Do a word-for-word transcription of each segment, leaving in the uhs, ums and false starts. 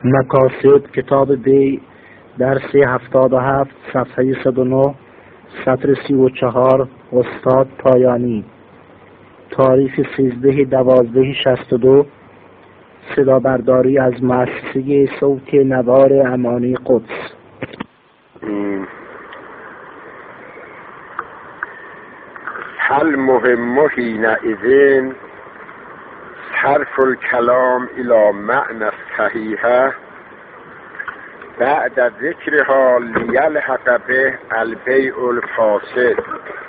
مقاصد کتاب بی درس هفتاد و هفت صفحه صد و نه سطر سی و چهار استاد پایانی. تاریخ سیزده دوازده شست و دو. صدا برداری از مؤسسه صوت نوار امانی قدس. هل مهم حینئذ صرف الكلام الى معنى صحیحه بعد ذکرها لیلحق به البیع الفاسد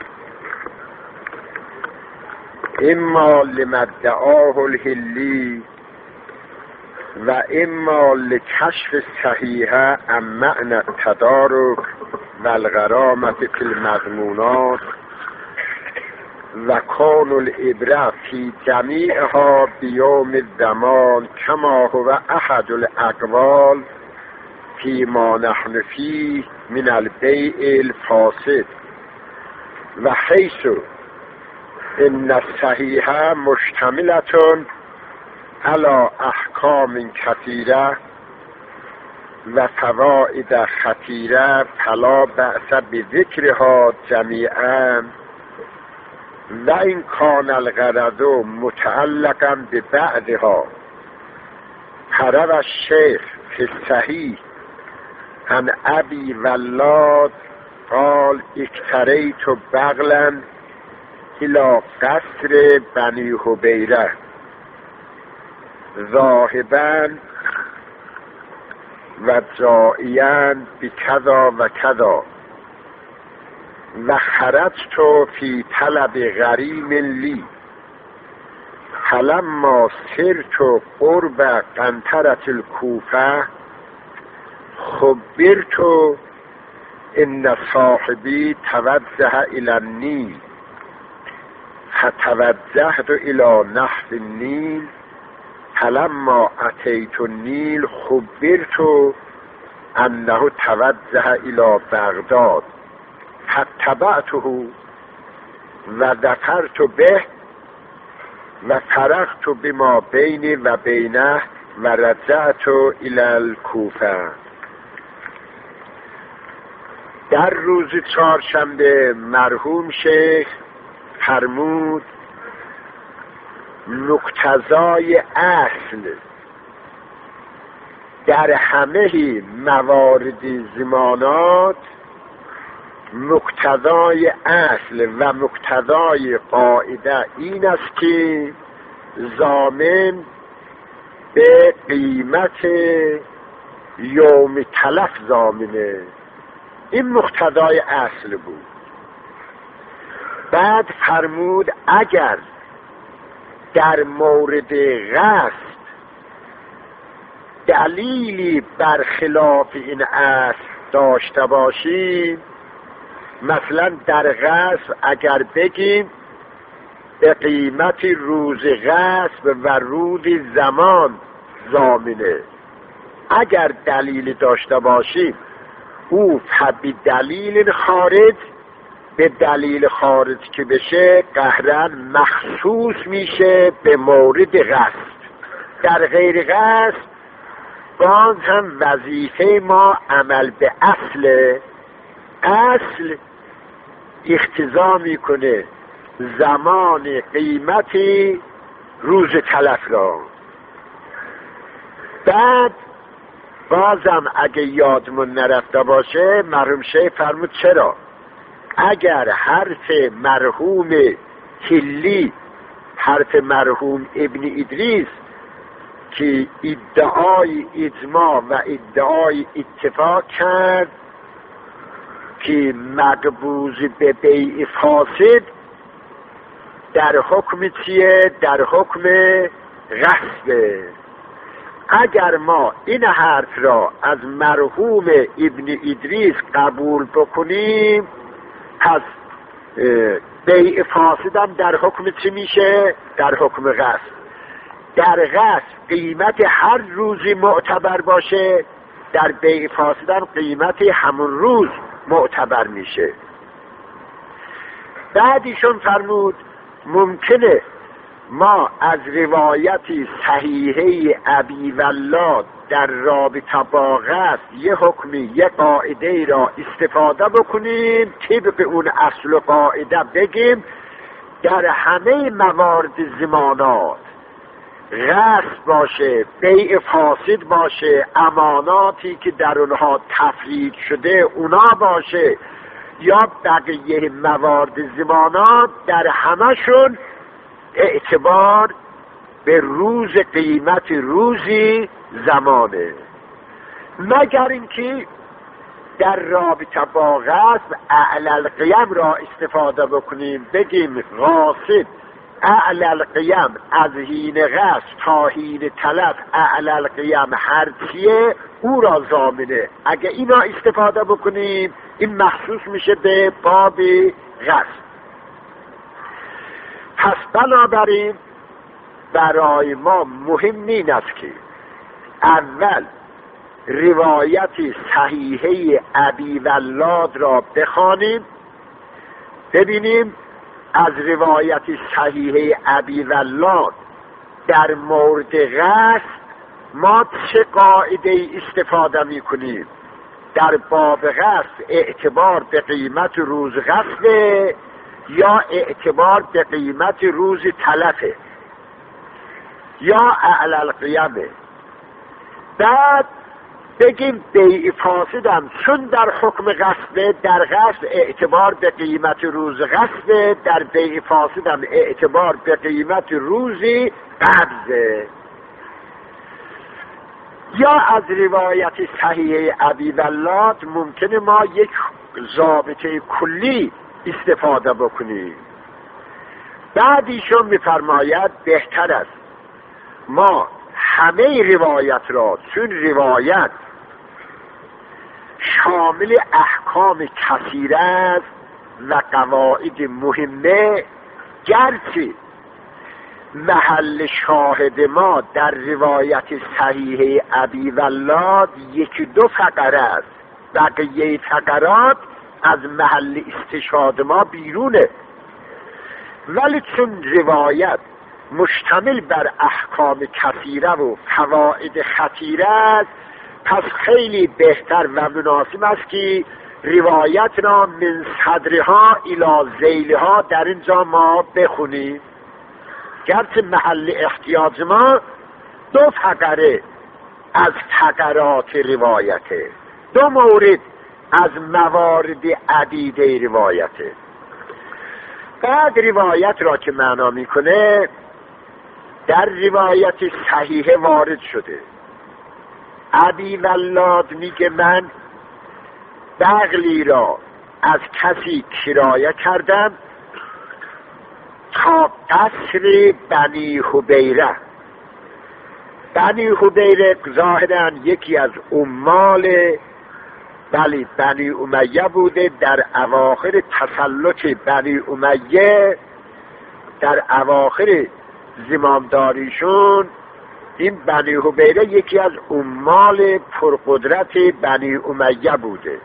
اما لمدعاه الحلی و اما لکشف صحیحه عن معنى التدارک و الغرامة فی المضمونات و کون العبره فی جمیعها بیوم الزمان کما هو احد الاقوال فی ما نحن فیه من البیع الفاسد و حیث ان الصحیحه مشتملة علی احکام کثیره و فواید خطیره فلا بأس بذکرها جمیعا و این کان الغرض متعلقا ببعضها حرب الشیخ فی الصحیح عن ابی ولاد قال اکتریت بغلا الى قصر بنی حبیره ذاهبا و جائیا بکذا و کذا و خرجت فی طلب غریم لی فلما سرت قرب قنطرة الکوفه خبرت ان صاحبی توجه الى النیل فتوجهت الى نحو النیل فلما اتیت النیل خبرت انه توجه الى بغداد فاتبعته و ذکرت به و فرغت بما بینی و بینه و رجعت الى الکوفه. در روز چهارشنبه مرحوم شیخ فرمود مقتضای اصل در همه موارد زمانات، مقتضای اصل و مقتضای قاعده این است که ضامن به قیمت یوم تلف ضامنه. این مقتضای اصل بود. بعد فرمود اگر در مورد غصب دلیلی برخلاف این اصل داشته باشیم، مثلا در غصب اگر بگیم به قیمت روز غصب و روز زمان ضامنه، اگر دلیلی داشته باشیم او فبی دلیل خارج، به دلیل خارج که بشه قهرن مخصوص میشه به مورد غصب. در غیر غصب باز هم وظیفه ما عمل به اصل اصل اقتضا میکنه زمان قیمتی روز تلف را. بعد بازم اگه یادمون نرفته باشه مرحوم شیخ فرمود چرا اگر حرف مرحوم کلی، حرف مرحوم ابن ادریس که ادعای اجماع و ادعای اتفاق کرد که مقبوض به بیع فاسد در حکم چیه؟ در حکم غصبه. اگر ما این حرف را از مرحوم ابن ادریس قبول بکنیم، پس بیع فاسد هم در حکم چی میشه؟ در حکم غصب. در غصب قیمت هر روزی معتبر باشه، در بیع فاسد هم قیمت همون روز معتبر میشه. بعدیشون فرمود ممکنه ما از روایتی صحیحه ابی ولاد در رابطه با غصب یه حکمی یه قاعده ای را استفاده بکنیم، طبق اون اصل و قاعده بگیم در همه موارد ضمانات غصب باشه، بیع فاسد باشه، اماناتی که در اونها تفرید شده اونا باشه یا بقیه موارد ضمانات، در همشون اعتبار به روز قیمت روزی زمانه، مگر اینکه در رابطه با غصب اعلی القیم را استفاده بکنیم، بگیم غاصب اعلی القیم از حین غصب تا حین تلف اعلی القیم هر چیه او را ضامنه. اگه اینا استفاده بکنیم این مخصوص میشه به باب غصب. پس بنابراین برای ما مهم این است که اول روایت صحیحه ابی ولاد را بخوانیم، ببینیم از روایت صحیحه ابی ولاد در مورد غصب ما چه قاعده استفاده می کنیم. در باب غصب اعتبار به قیمت روز غصب یا اعتبار به قیمت روز تلفه یا اعلی القیمه. بعد بگیم بیع فاسدم چون در حکم غصب، در غصب اعتبار به قیمت روز غصب، در بیع فاسدم اعتبار به قیمت روزی قبضه. یا از روایت صحیح ابی ولاد ممکنه ما یک ضابطه کلی استفاده بکنیم. بعد ایشون میفرماید بهتر است ما همه روایت را، چون روایت شامل احکام کثیر است و قواعد مهمه، گرچه محل شاهد ما در روایت صحیح ابی ولاد یکی دو فقره است، بقیه فقرات از محل استشهاد ما بیرونه، ولی چون روایت مشتمل بر احکام کثیره و فواید خطیره است، پس خیلی بهتر و مناسب است که روایت را من صدرها الی ذیلها در اینجا ما بخونیم، گرچه محل احتیاج ما دو فقره از فقرات روایته، دو مورد از موارد عدیده روایته. بعد روایت را که معنا میکنه در روایت صحیحه وارد شده. ابی ولاد میگه من بغلی را از کسی کرایه کردم تا قصر بنی حبیره. بنی حبیره ظاهرا یکی از عمال بلی بنی امیه بوده. در اواخر تسلط بنی امیه، در اواخر زمامداریشون، این بنی حبیره یکی از عمال پرقدرت بنی امیه بوده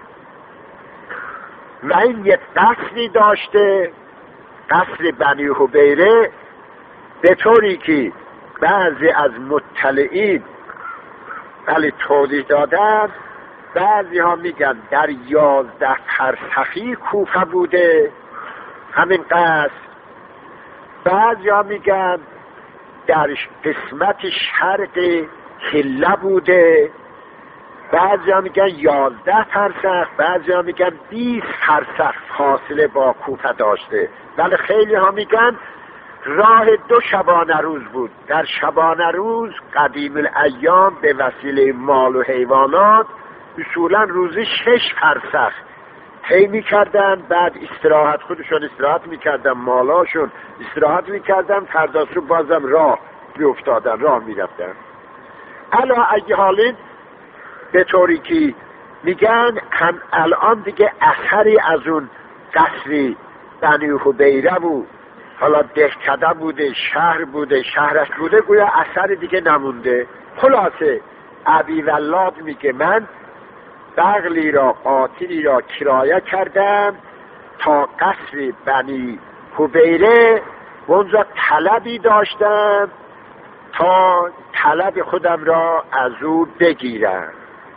و این یک قصری داشته، قصر بنی حبیره، به طوری که بعضی از مطلعین ولی توضیح دادن، بعضی ها میگن در یازده فرسخی کوفه بوده همین قصر، بعضی ها میگن در قسمت شرق کله بوده، بعضی ها میگن یازده فرسخ، بعضی ها میگن بیست فرسخ فاصله با کوفه داشته، ولی خیلی ها میگن راه دو شبانه روز بود. در شبانه روز قدیم الایام به وسیله مال و حیوانات اصولا روزی شش فرسخ طی میکردن، بعد استراحت خودشون استراحت میکردن، مالاشون استراحت میکردن، فرداشون بازم راه بیفتادن، راه میرفتن. علا ای حالین به طوری که میگن هم الان دیگه اثری از اون قصری بنی حبیره بود، حالا دهکده بوده، شهر بوده، شهرش بوده، گویا اثر دیگه نمونده. خلاصه ابی ولاد میگه من بغلی را، قاطری را کرایه کردم تا قصر بنی حبیره و اونجا طلبی داشتم تا طلب خودم را از او بگیرم.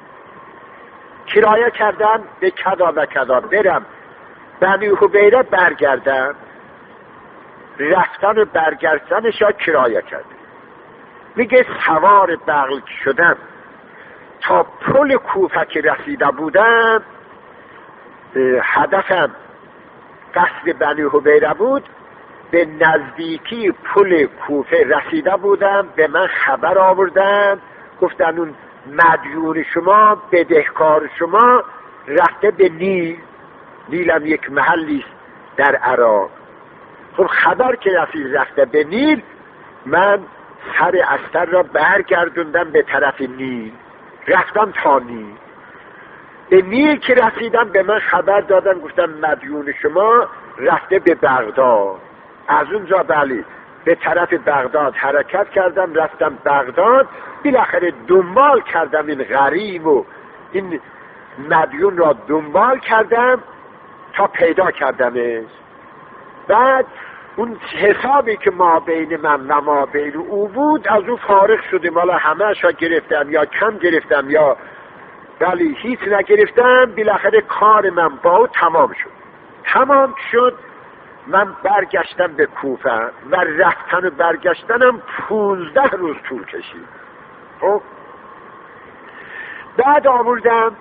کرایه کردم به کدا و کدا، برم بنی حبیره برگردم. رفتن و برگردنش را کرایه کردم. میگه سوار بغل شدم تا پل کوفه که رسیده بودم، هدفم قصد بنی حبیره بود، به نزدیکی پل کوفه رسیده بودم، به من خبر آوردن، گفتن اون مدیون شما، بدهکار شما رفته به نیل. نیل هم یک محلی است در عراق. خب خبر که رسید رفته به نیل، من سر استر را برگردوندم به طرف نیل، رفتم تا نیل. به نیل که رسیدم به من خبر دادن، گفتم مدیون شما رفته به بغداد. از اونجا بلی به طرف بغداد حرکت کردم، رفتم بغداد. بالاخره دنبال کردم این غریب و این مدیون را دنبال کردم تا پیدا کردمش. بعد اون حسابی که ما بین من و ما بین او بود از او فارغ شدیم. حالا همه‌اش را گرفتم یا کم گرفتم یا ولی هیچ نگرفتم. بالاخره کار من با او تمام شد. تمام شد من برگشتم به کوفه و رفتن و برگشتنم پونزده روز طول کشید. خب بعد آوردم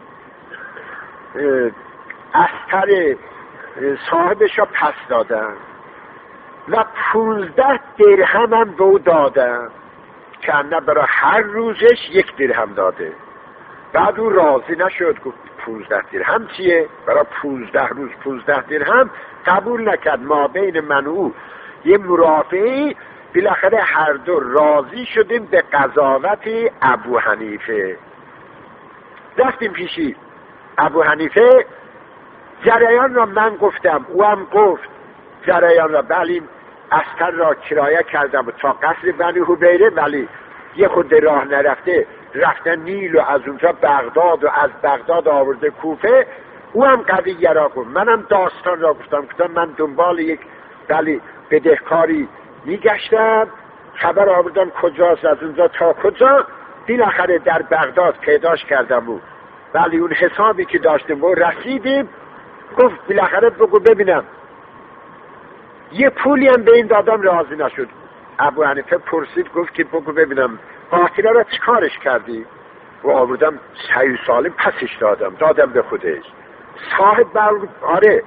استر صاحبش را پس دادم و پونزده درهم هم به او دادم که انه برای هر روزش یک درهم داده. بعد او راضی نشد، گفت پونزده درهم چیه؟ برای پونزده روز پونزده درهم قبول نکرد. ما بین من و او یه مرافعی، بالاخره هر دو راضی شدیم به قضاوت ابو حنیفه. رفتیم پیشی ابو حنیفه. جریان را من گفتم، او هم گفت جریان را. بلی استر را کرایه کردم تا قصر بنی حبیره، ولی یه خود راه نرفته رفتن نیل و از اونجا بغداد و از بغداد آورده کوفه. او هم قضیه را گفت، منم داستان را گفتم. گفتم من دنبال یک بلی بدهکاری میگشتم، خبر آوردم کجاست، از اونجا تا کجا. بالاخره در بغداد پیداش کردم او، ولی اون حسابی که داشتیم و رسیدیم. گفت بالاخره بگو ببینم. یه پولی هم به این دادم، راضی نشد. ابو حنیفه پرسید، گفت که بگو ببینم قاتله را چیکارش کردی؟ و آوردم صحیح سالم پسش دادم دادم به خودش. صاحب بر آره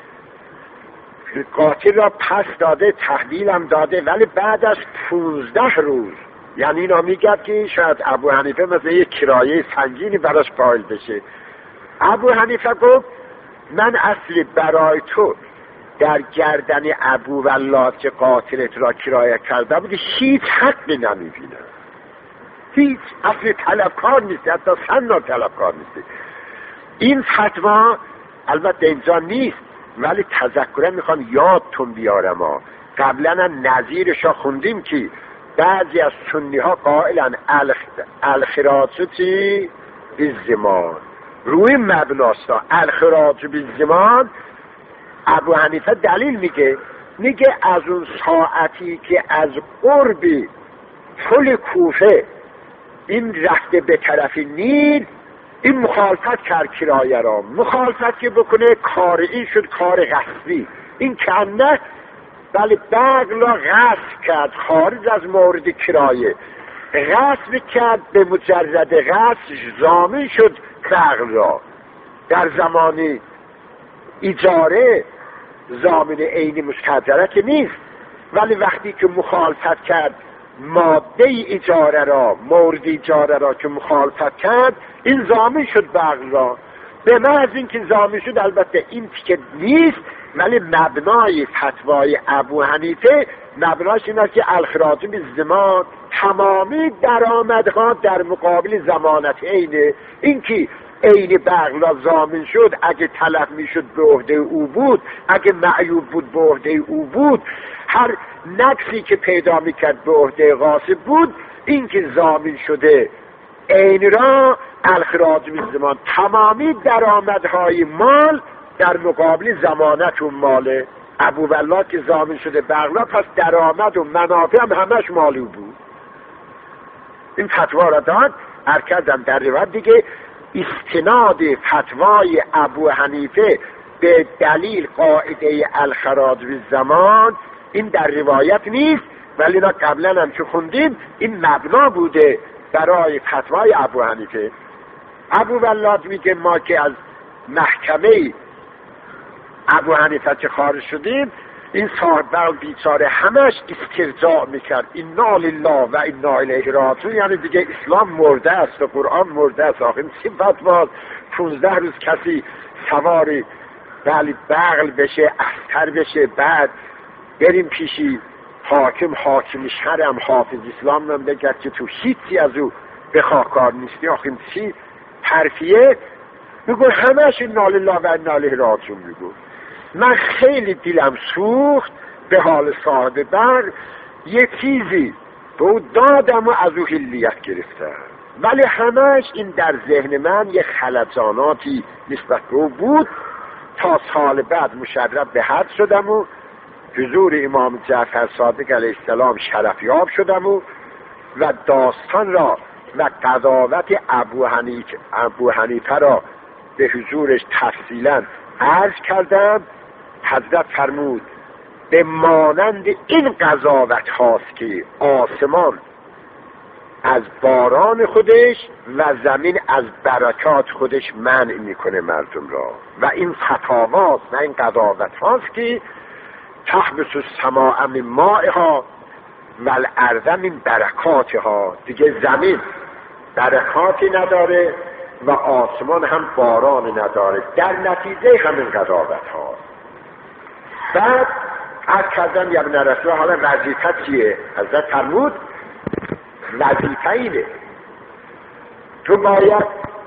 قاتل را پس داده، تحویلم داده، ولی بعد از پونزده روز. یعنی اینا میگد که شاید ابو حنیفه مثل یک کرایه سنگینی براش قائل بشه. ابو حنیفه گفت من اصلی برای تو در گردن ابو ولاد که قاتلت را کرایه کرده بودی هیچ حقی نمیبینم، هیچ. اصلی طلبکار نیستی، حتی سنا طلبکار نیستی. این فتوا البته اینجا نیست، ولی تذکره میخوام یادتون بیارم. ها قبلا نظیرش ها خوندیم که بعضی از سنی ها قائلن الخراج چی؟ بالزمان. روی مبناستا الخراج بالزمان. ابو حنیفه دلیل میگه، میگه از اون ساعتی که از قربی پل کوفه این رفته به طرف نیل، این مخالفت کرد کرایه را. مخالفت که بکنه کار این شد کار غصبی. این کنه ولی بغل را غصب کرد خارج از مورد کرایه. غصب کرد، به مجرد غصب ضامن شد بغل را. در زمانی اجاره ضامن عینی مستاجره که نیست، ولی وقتی که مخالفت کرد ماده اجاره را، مورد اجاره را که مخالفت کرد، این ضامن شد بغل را. به محض اینکه ضامن شد، البته این که نیست، ولی مبنای فتوای ابو حنیفه مبناش این است که الخراج بالزمان، تمامی درآمدها در مقابل ضمانت عینه. این که عین بغل را ضامن شد، اگه تلف میشد به عهده او بود، اگه معیوب بود به عهده او بود، هر نقصی که پیدا میکرد به عهده غاصب بود. این که ضامن شده عین را الخراج بالزمان، تمامی درآمدهای مال در مقابل ضمانت اون ماله. ابو ولاد که ضامن شده بغل را، پس درآمد و منافع هم همش مال او بود. این فتوا را داد. عرض کردم در روایت دیگه استناد فتوای ابو حنیفه به دلیل قاعده الخراج بالزمان این در روایت نیست، ولی اینا قبلا هم که خوندیم این مبنا بوده برای فتوای ابو حنیفه. ابو ولاد میگه ما که از محکمه ابو حنیفه که خارج شدیم، این صاحب بیچاره همش استرجاع میکرد انا لله و انا الیه راجعون، یعنی دیگه اسلام مرده است و قرآن مرده است. آخه این چه فتواست؟ پونزده روز کسی سواری ولی بغل بشه، اختر بشه، بعد بریم پیشی حاکم، حاکم شرم حافظ اسلام هم بگرد که تو هیچی از او به خاکار نیستی. آخه این چی حرفیه؟ میگو همش انا لله و انا الیه راجعون. میگو من خیلی دلم سوخت به حال صاحب بر، یه چیزی به او دادم و از او حلیت گرفتم، ولی همش این در ذهن من یه خلجاناتی نسبت به او بود تا سال بعد مشرف به حد شدم و حضور امام جعفر صادق علیه السلام شرفیاب شدم و و داستان را و قضاوت ابو حنیفه ابو حنیفه را به حضورش تفصیلا عرض کردم. حضرت فرمود به مانند این قضاوت هاست که آسمان از باران خودش و زمین از برکات خودش منع میکنه مردم را، و این فتاواست و این قضاوت هاست که تحبس السماء من مائها و الارض من برکاتها. دیگه زمین برکاتی نداره و آسمان هم باران نداره، در نتیجه همین قضاوت هاست. بعد از کردم یا ابن رسول حالا وظیفه چیه؟ حضرت فرمود وظیفه اینه تو باید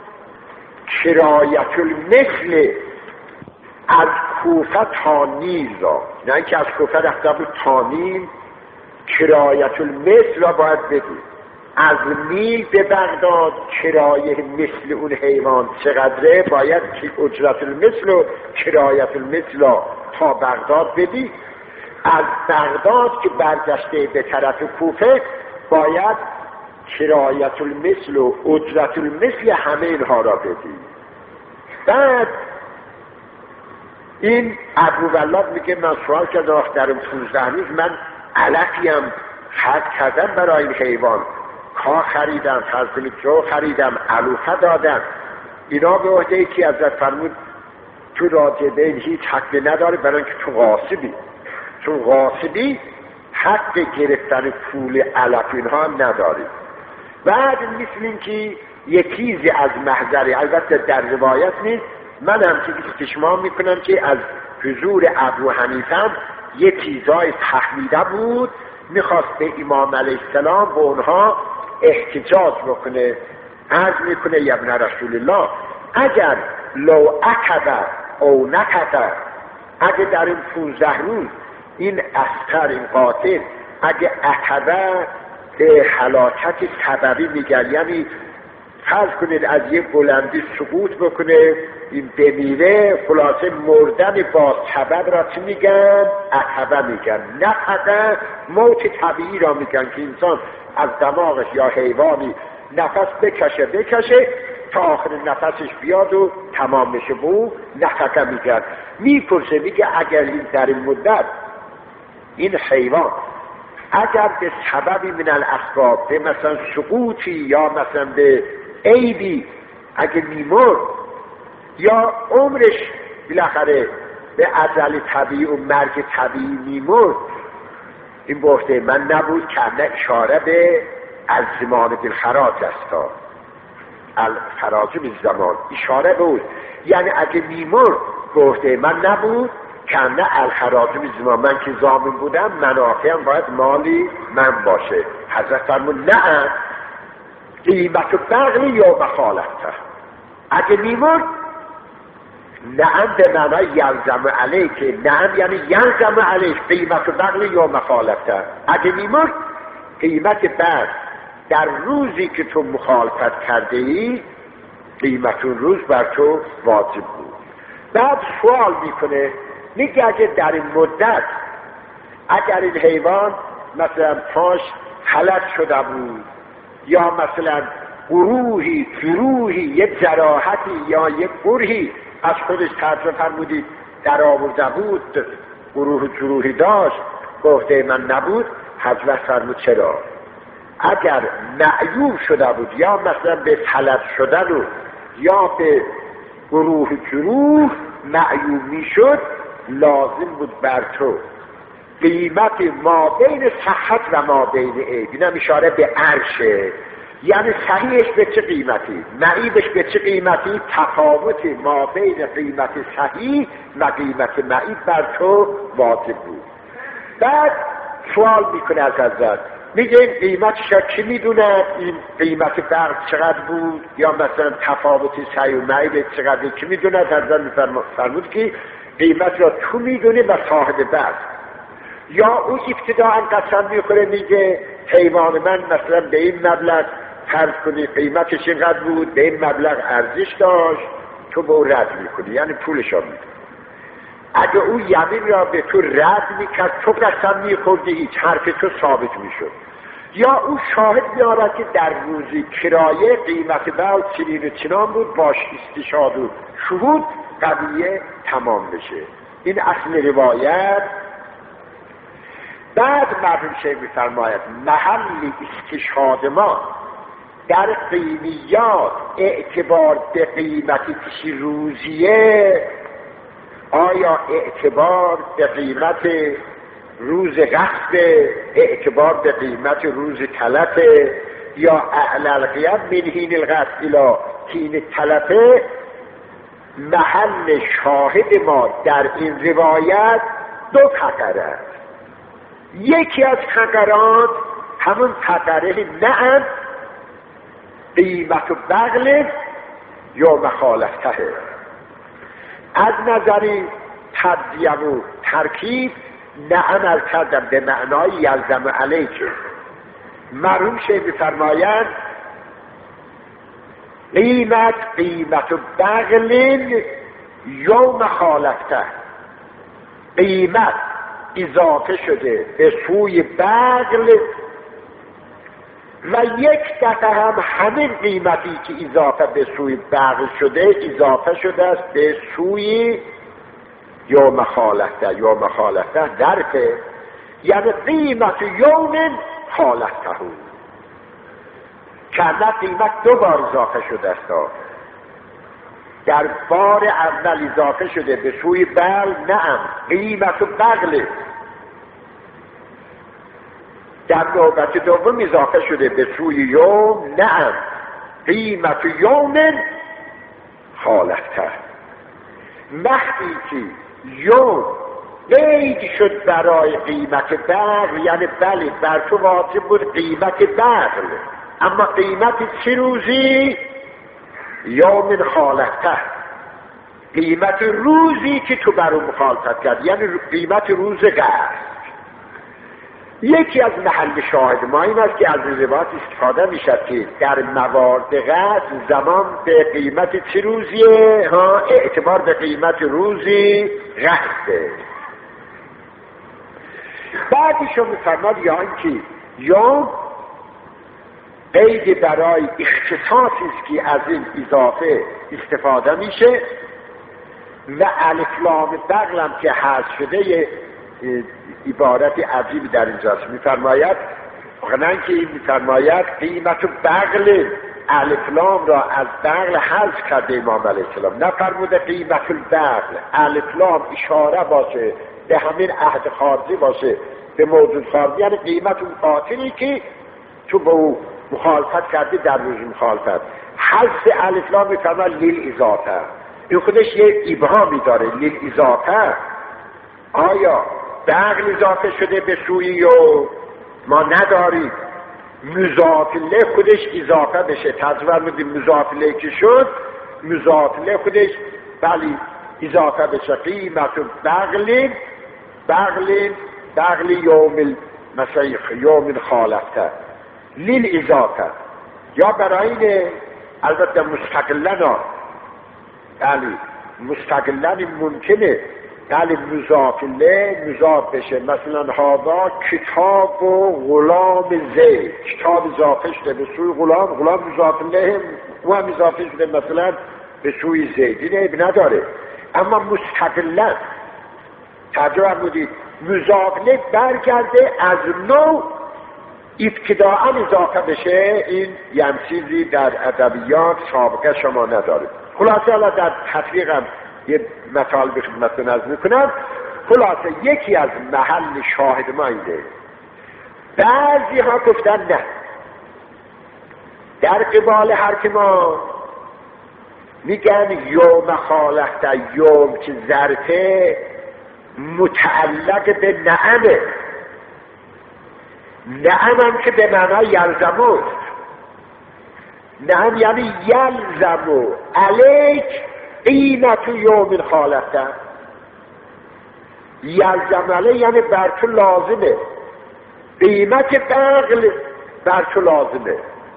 کرایت المثل از کوفه تا نیل را، نه اینکه از کوفه رفته بود تا نیل، کرایت المثل را باید بدی. از نیل به بغداد کرایه مثل اون حیوان چقدره، باید اجرت المثل و کرایت المثل را تا بغداد بدی. از بغداد که برگشته به طرف کوفه باید کرایت المثل و اجرت المثل همه اینها را بدی. بعد این ابو ولاد میگه من سوال کردم در این پونزده روز من علفیم خرج کردم برای این حیوان، کا خریدم، فضل جو خریدم، علوفه دادم، اینا به عهده ای که حضرت فرمود تو راجع به این هیچ حقی نداره، برای اینکه تو غاصبی، چون غاصبی حق گرفتن پول علف اینها هم نداری. بعد مثل این که یک چیزی از محضری، البته در روایت نیست، من هم که استشمام میکنم که از حضور ابو حنیفه هم یه چیزای تحمیده بود، میخواست به امام علیه السلام به اونها احتجاج بکنه. عرض میکنه یا ابن رسول الله اگر لو اکبر او نکبر، اگه در این پونزده روز این اسکر، این قاتل اگه اکبر به هلاکت سببی میگن، یعنی فرض کنید از یه بلندی سقوط بکنه این بمیره، خلاصه مردن با سبب را چی میگن؟ عقبه میگن. نفقه موت طبیعی را میگن که انسان از دماغش یا حیوانی نفس بکشه بکشه تا آخر نفسش بیاد و تمام میشه، بو نفقه میگن. میپرسه میگه اگر این در این مدت این حیوان اگر به سببی من الاسباب، به مثلا سقوطی یا مثلا به عیبی اگه میمرد یا عمرش بالاخره به اجل طبیعی و مرگ طبیعی میمرد، این بحثه من نبود که نه اشاره به از زمان بالخراج است، الخراج بالزمان اشاره بود، یعنی اگه میمرد بحثه من نبود که نه الخراج بالزمان، من که ضامن بودم منافعم باید مالی من باشه. حضرت فرمود نه، قیمت بغلی یا مخالفته، اگه میمرد نعم به معنای یلزم علیک، نعم یعنی یلزم علیک قیمت بغلی یا مخالفته، اگه میمرد قیمت بغل در روزی که تو مخالفت کرده ای قیمت اون روز بر تو واجب بود. بعد سوال میکنه میگه اگه در این مدت اگر این حیوان مثلا پاش حلق شده بود یا مثلا گروهی جروحی یک جراحتی یا یک برهی از خودش ترجمه فرمودید در آورده بود، گروه جروحی داشت گفته من نبود. حضرت فرمود چرا؟ اگر معیوب شده بود یا مثلا به فلج شدن و یا به گروه جروح معیوب می شد، لازم بود بر تو قیمت ما بین صحت و ما بین عیب، اینم اشاره به عرشه، یعنی صحیحش به چه قیمتی، معیبش به چه قیمتی، تفاوت ما بین قیمت صحیح و قیمت معیب بر تو واجب بود. بعد سوال میکنه از حضرت، میگه این قیمتش کی میدونه، این قیمت برق چقدر بود یا مثلا تفاوت صحیح و معیب چقدر، کی میدونه؟ حضرت میفرمود که قیمت را تو میدونی و صاحب برق. یا او ابتداء قسم میخوره میگه حیوان من مثلا به این مبلغ فرض کنی قیمتش اینقدر بود، به این مبلغ ارزش داشت، تو به او رد میکنی، یعنی پولش را میدونی. اگه او یمین را به تو رد میکرد تو قسم میخوردی، هیچ حرف تو ثابت میشد. یا او شاهد میارد که در روزی کرایه قیمت بل چنین و چنان بود، باش استشهاد و شهود قضیه تمام بشه. این اصل روایت. بعد مرحوم شیخ میفرماید محل استشهاد ما در قیمیات اعتبار به قیمتی که روزیه، آیا اعتبار به قیمت روز غصب، اعتبار به قیمت روز تلف، یا اعلال قیام من حین الغصب الی حین تلف؟ محل شاهد ما در این روایت دو فقره است. یکی از فقرات همون فقره نعم قیمت و بغل یا مخالفته، از نظر تبدیه و ترکیب نعم از کردم به معنای یلزم علیک. مرحوم شیخ می‌فرمایند قیمت قیمت و بغل یا مخالفته، قیمت اضافه شده به سوی بغل و یک دفعه هم همین قیمتی که اضافه به سوی بغل شده اضافه شده است به سوی یا مخالفته. یا مخالفته ظرفه، یعنی قیمت یوم خالفته که نه قیمت دو بار اضافه شده است، در بار اول اضافه شده به سوی بغل نعم قیمت و بغل، در نوبت دوم اضافه شده به سوی یوم نعم قیمت یوم خالفته. وقتی که یوم قید شد برای قیمت بغل، یعنی بله بر تو واجب بود قیمت بغل، اما قیمت چه روزی؟ یوم خالفته، قیمت روزی که تو بر اون مخالفت کرد، یعنی قیمت روز قصد. یکی از محل شاهد ما این است که از روایت استفاده میشد که در موارد قصد زمان به قیمت چه روزیه؟ ها اعتبار به قیمت روزی قصده. بعدشو میفرماد یا اینکه یا قید برای اختصاصی است که از این اضافه استفاده میشه و الف لام بغل هم که حذف شده عبارت عجیب در اینجاست. میفرماید خنان که این میفرماید قیمت بغل الف لام را از بغل حذف کرده امام علیه السلام، نفرموده قیمت البغل الف لام اشاره باشه به همین عهد خارجی باشه به موجود خارجی، یعنی قیمت اون قاتلی که تو به او مخالفت کرده در روز مخالفت. حذف الف لام میفرماید لیل اضافه، این خودش یه ابهامی داره. لیل اضافه آیا بغل اضافه شده به سوی یا ما نداریم؟ مضاف الیه خودش اضافه بشه، تصور میدیم مضاف الیه که شد مضاف الیه خودش بلی اضافه بشه قیمت بغل بغل بغل یوم المسیح یوم خالفته لیل اضافه. یا برای اینه البته مستقلن ها بلی مستقلن ممکنه ولی مضاف له مضاف بشه. مثلا هذا کتاب و غلام زید، کتاب اضافه شده به سوی غلام، غلام مضاف له و هم اضافه شده مثلا به سوی زید، این عیب نداره. اما مستقلا توجه بودید مضاف له برگرده از نوع ابتداءً اضافه بشه، این یه چیزی در ادبیات سابقه شما نداره. خلاصه الان در تطبیقم یه مطالب به خدمتتون عرض میکنم. خلاصه یکی از محل شاهد ما اینه، بعضی ها گفتن نه، در قبال حرف ما میگن یوم خالقته، یوم که ظرفه متعلق به نعمه، نعم هم که به معنای یلزموست، نعم یعنی یلزمو علیک قیمت یوم خالقته، یلزم علیه یعنی بر تو لازمه، قیمت بغل بر تو لازمه.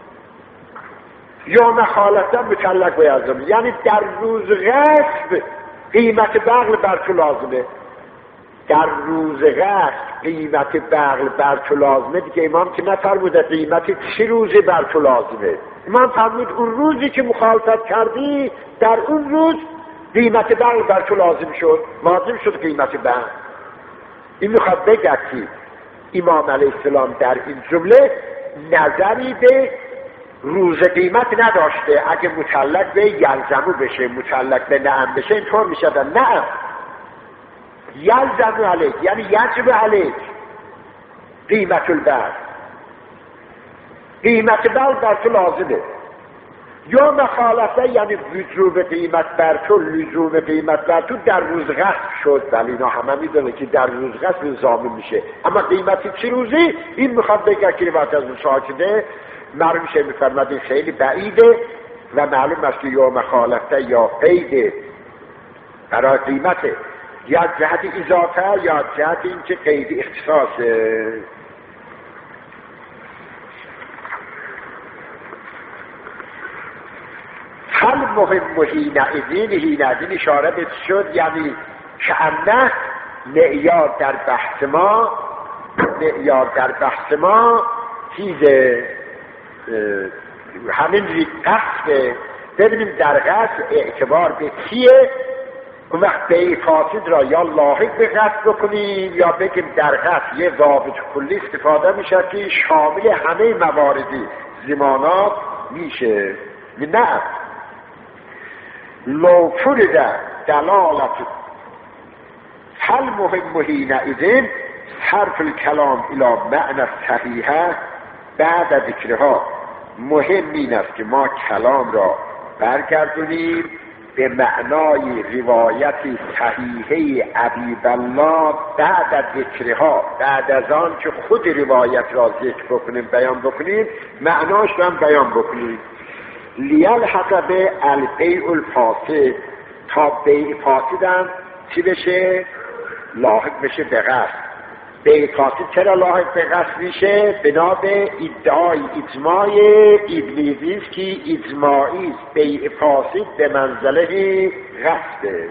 یوم خالقته متعلق به یلزم یعنی در روز غصب قیمت بغل بر تو لازمه. در روز غصب قیمت بغل بر تو لازمه، دیگه امام که نفرموده قیمت چه روزی بر تو لازمه، امام فرمود اون روزی که مخالفت کردی در اون روز قیمت بغل بر تو لازم شد، لازم شد قیمت بغل. این میخواد بگه که امام علیه السلام در این جمله نظری به روز قیمت نداشته. اگه متعلق به یلزمو بشه، متعلق به نعم بشه، اینطور میشه در نعم یلزمو علیک یعنی یجب علیک قیمت البغل، قیمت بغل بر تو لازمه. یا مخالفه یعنی وجوب قیمت بر تو، لزوم قیمت بر تو در روز غصب شد، ولی اینا همه میدونه که در روز غصب نظامی میشه. اما قیمتی چی روزی؟ این میخواد بگه که روایت از مساجده معلوم شه میفرمد این خیلی بعیده و معلوم است که یا مخالفه یا قیده برای قیمته، یا جهت اضافه یا جهت این که قید اختصاصه. حل مهم هینئذین، هینئذین اشاره به شد یعنی که انه معیار در بحث ما، معیار در بحث ما چیزه همین قصد. ببینیم در قصد اعتبار به چیه، اون وقت به فاسد را یا لاحق به قصد بکنیم یا بگیم در قصد یه ضابط کلی استفاده میشه که شامل همه مواردی زمانات میشه. نه لو فرد دلالت هل مهم حینئذ صرف الکلام الى معنی صحیحه بعد ذکرها. مهم این است که ما کلام را برگردونیم به معنای روایت صحیحه ابی‌الله بعد از ذکرها، بعد از آن که خود روایت را ذکر بکنیم بیان بکنیم، معناش را هم بیان بکنیم. لیلحق به البیع الفاسد، تا بیع فاسد هم چی بشه؟ لاحق بشه به قصد. بیع فاسد چرا لاحق به قصد میشه؟ بنا به ادعای اجماع ابلیسی است که اجماعی است بیع فاسد به منزله قصده.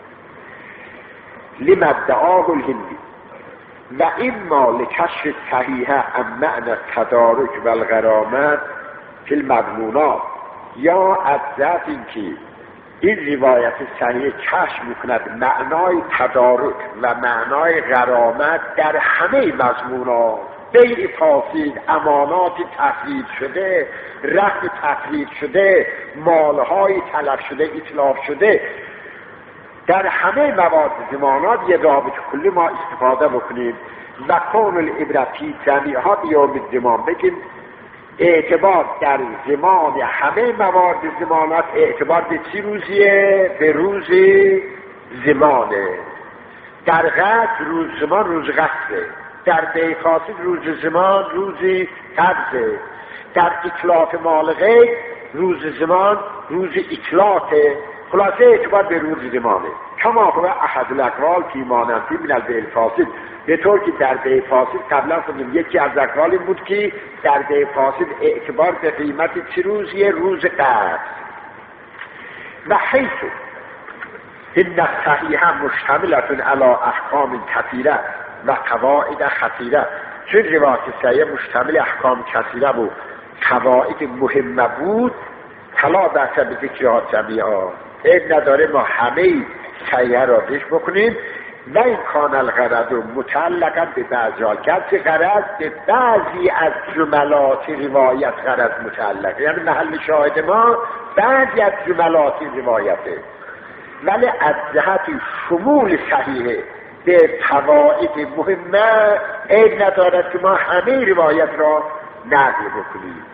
لما ادعاه الهندی و اما لکشف صحیحه ام معنی تدارک و الغرامت فی المضمونات، یا از ذات اینکه این روایت صحیح کشف میکند معنای تدارک و معنای غرامت در همه مضمونات، بیع فاسد، امانات تفرید شده، رفع تفرید شده، مالهای تلف شده، اتلاف شده، در همه مواد زمانات یه رابط کلی ما استفاده بکنیم. و کون العبرتی جمیعها بیوم الزمان، بگیم اعتبار در زمان همه موارد زمانات اعتبار به چی روزیه؟ به روز زمانه. در قصد روز زمان روز قصده، در بیع فاسد روز زمان روز قبضه، در اطلاف مال غیر روز زمان روز اطلاته. خلاصه اعتبار به روز زمانه. کما هو احد الاقوال فی مانندی من البیع فاسد، به طور که در بیع فاسد قبلا خودم یکی از اقوالی بود که در بیع فاسد اعتبار به قیمت چه روزیه؟ روز قبض. و حیث این الصحیح مشتملتون علی احکام کثیره و قواعد خطیره. چون روایت صحیح مشتمل احکام کثیره و قواعد مهمه بود، فلا بأس بذکرها جمیعا، عیب نداره ما همه صحیح را ذکر بکنیم. و این کان الغرض متعلقا به بعضی گرچه غرض به بعضی از جملات روایت غرض متعلقه، یعنی محل شاهد ما بعضی از جملات روایته، ولی از جهت شمول صحیحه به قواعد مهمه عیب ندارد که ما همه روایت را نقل بکنیم.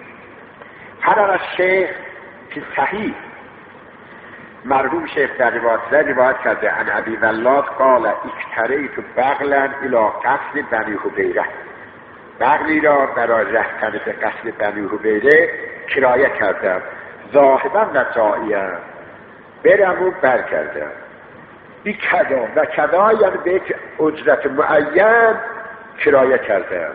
هر از شیخ که صحیح مرحوم شیخ در روایت روایت کرده عن ابی ولاد قال اکتریت بغلا الی قصد بنی حبیره، بغلی را برای رفتن به قصد بنی حبیره کرایه کردم، ذاهبا و جائیا، برم و برگردم، بی کدا و کدا یعنی به یک اجرت معین کرایه کردم.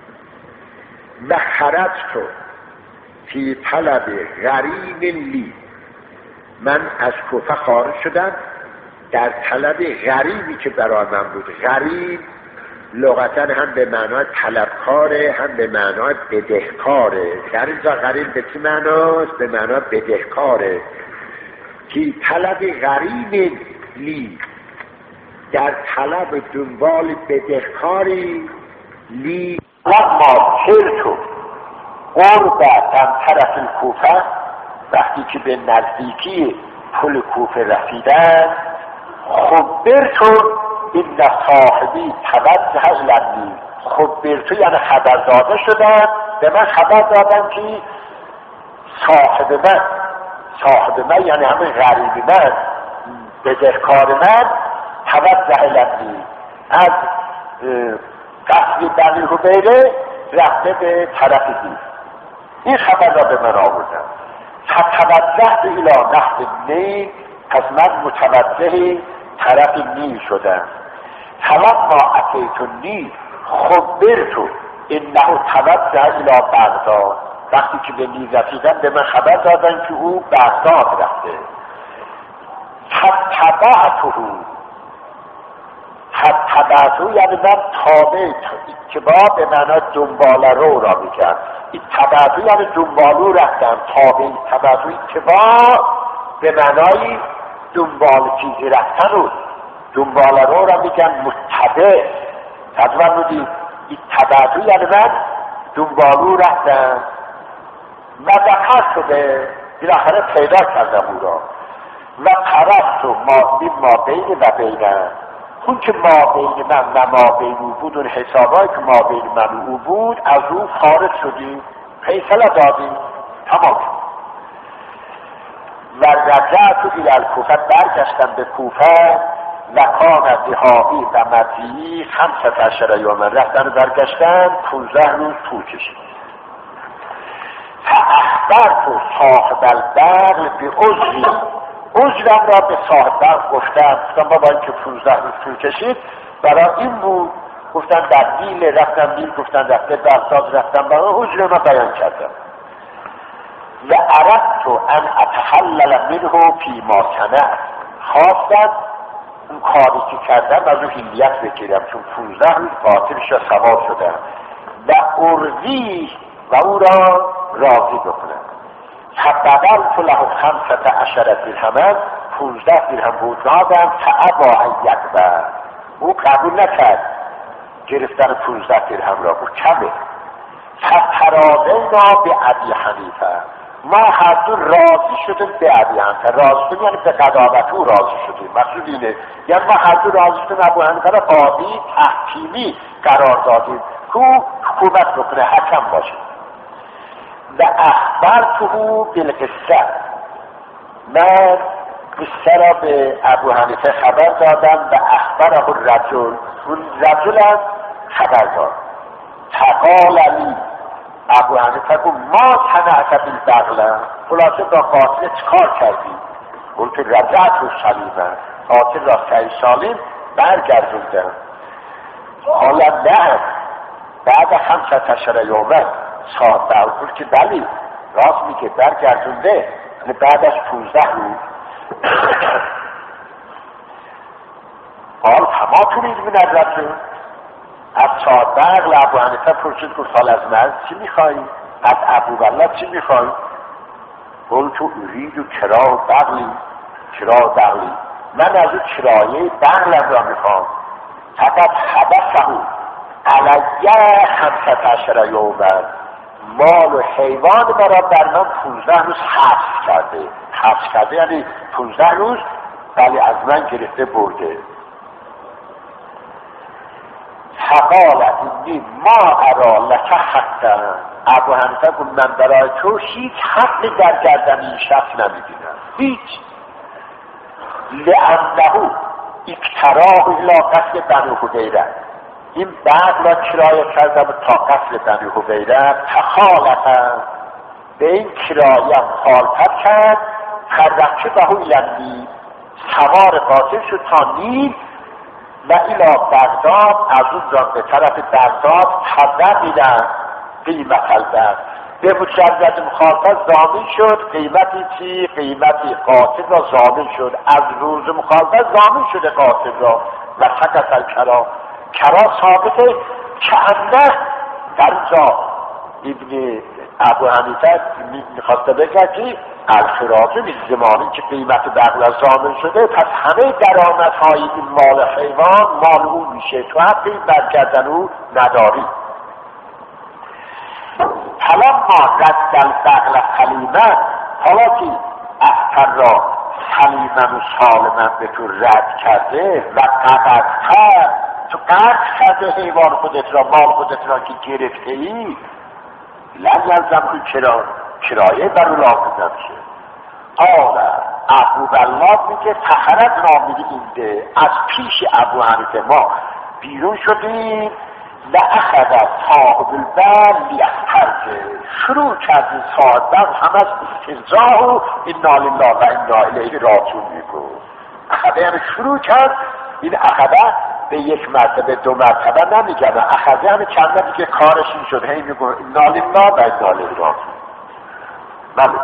و خرجت فی طلب غریب لی، من از کوفه خارج شدم در طلب غریبی که برای من بود. غریب لغتا هم به معنای طلبکاره هم به معنای بدهکاره. در اینجا غریب به چه معناست؟ به معنای بدهکاره. که طلب غریب لی، در طلب دنبال بدهکاری لی. لما سرتو قرب من طرف کوفه، وقتی که به نزدیکی پل کوفه رسیدن، خبرتو این صاحبی توجه الی، خبرتو یعنی خبر داده شدن به من، خبر دادن که صاحب من، صاحب من یعنی همه غریب من، بدهکار من، توجه الی از قصد بنی حبیره رفته به طرف دید. این خبر را به من آوردن. فتوجه به الی نحو نیل، پس من متوجه طرف نیل شدم. فلما اتیت النیل خبرت انه توجه الی بغداد، وقتی که به نیل رسیدم به من خبر دادن که او بغداد رفته. فتبعته، فتبعته یعنی من تابع، اتباع به معنای دنبال رو را میگم. اتبعته یعنی دنبالو رفتم، تابع اتبعته اتباع به معنای دنبال چیزی رفتن و دنبال رو را میگن متبع. تجربه بودی اتبعته یعنی من دنبالو رفتم و دقیق شده بالاخره پیدا کردم او را. و قرصت ما بین ما بین و بینم، اون که ما بین من و ما بین او بود، اون حسابایی که ما بین من و او بود از او خارج شدیم، فیصله دادیم، تمام. و رجعت الى الکوفه، برگشتم به کوفه. و کان ذهابی و مجیئی خمسة عشر یوما، رفتن و برگشتن پونزده روز طول کشید. فاخبرت صاحب البغل بعذری، عذرم را به صاحب بغل گفتم، گفتم بابا این که پونزده روز طول کشید برای این بود. گفتن در نیل رفتم، نیل گفتن رفته بغداد رفتم، برای عذر ما بیان کردم. و اردت ان اتحلل منه فی ما صنعت، خواستم اون کاری که کردم از اون حلیت بگیرم، چون پونزده روز باطلش را سوار شدم. و ارضی، و او را راضی بکنم. فبدلت له خمسة عشر درهم، پونزده درهم بود دادم. فابا ان یقبل، او قبول نکرد گرفتن پونزده درهم را، او کمه. فتراضینا به ابی حنیفه، ما هر دو راضی شدیم به ابی حنیفه. راضی شدیم یعنی به قضاوت او راضی شدیم، مقصود اینه یعنی ما هر دو راضی شدیم ابو حنیفه را قاضی تحکیمی قرار دادیم که حکومت بکنه، حکم باشه. و اخبرته بالقصه، من قصه را به ابو حنیفه خبر دادم. و اخبره الرجل، اون رجل هم خبر داد. فقال لی، ابو حنیفه گفت ما صنعت بالبغل، خلاصه با قاتل چکار کردی؟ قلت رجعت و سلیمه، قاتل را صحیح سالم برگردوندم. حالا نه، بعد خمسة عشر یومه صاحب بغل که بلی راست میگه برگردونده، بعد از پونزده روز. فما تريد من الرجل، از چهار بغل ابو حنیفه پرسید گفت حال از من چی میخوای؟ از ابو بلد چی میخوای؟ قلت ارید و کرا بغلی کرا بغلی، من از اون کرایه بغلم را میخوام. فقط حبسه علیه خمسة عشر یوما، مال و حیوان مرا بر من پونزده روز حبس کرده. حبس کرده یعنی پونزده روز ولی از من گرفته برده. فقال اینی ما ارا لک حقا، ابو حنیفه گفت من برای تو هیچ حقی در گردن این شخص نمیبینم، هیچ. لانه اکتراه الی قتل بنی حبیره، این بعد را کرایه کردم تا قتل بنی حبیره. تخالفه به این کرایه مخالفت کرد. فرکبه الی النیل، سوار قاطع شد تا نیل و الی بغداد، از اون را به طرف بغداد تبع میدن قیمت البر، به مجرد مخالفت ضامن شد. قیمتی چی؟ قیمتی قاتل را ضامن شد، از روز مخالفت ضامن شده قاتل را. و سکت الکرا، کرا ثابته که انه در اونجا ابن ابو حنیفه میخواسته بگه که الخراج به زمانی که قیمت بغل ضامن شده پس همه درآمدهای این مال حیوان مال اون میشه، تو حقی برگردن او نداری. فلما رد البغل سلیما، حالا که اختر را سلیما و سالما به تو رد کرده و قبض کرد، تو قرض کرده حیوان خودت را، مال خودت را که گرفته ای، لن یلزم که کرا کرایه بر او لازم نمیشه. قال ابو بلاد میگه فخرج را میگه اینده، از پیش ابو حنیفه ما بیرون شدیم و اخذ صاحب البر لیخترجه، شروع کرد این صاحب بر هم از استرجاع و انا لله و انا الیه راجعون میگو. اخذه یعنی شروع کرد، این اخذه به یک مرتبه دو مرتبه نمیگن، اخذه همه چند دیگه کارش این شد، هی میگو انا لله و انا الیه راجعون. بله.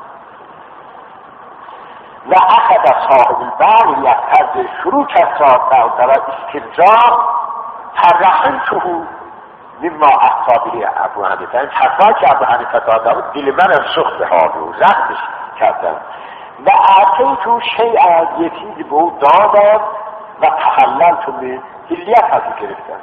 و اخذ صاحب البر لیخترجه، شروع کرد صاحب بر در استرجاع. فرحمته مما احتابه ابو حنیفه، این حرفا که ابو حنیفه داده بود دل من از سخت به حال و رحمش کردم. و اعطیتو شیئا، یه چیزی به او دادم و تحللت من هلیت از او گرفتم.